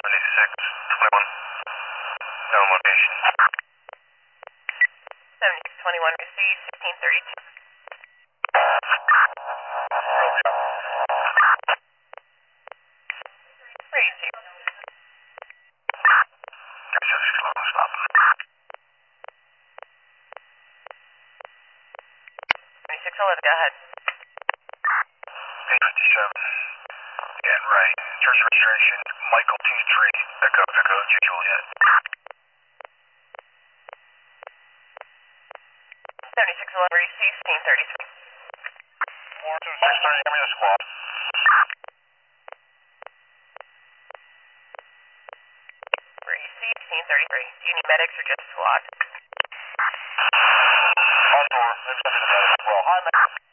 7621. No location. 7621 receive 1632. Ready to. 3611, stop. 2611, go ahead. 857. Again, right. Church registration, Michael T3, Echo Juliet. 7611 receive 1633. 42630, give me the squad. Receive 1633. Do you need medics or just squad? On door, they've sent me the medic as well. Hi, man.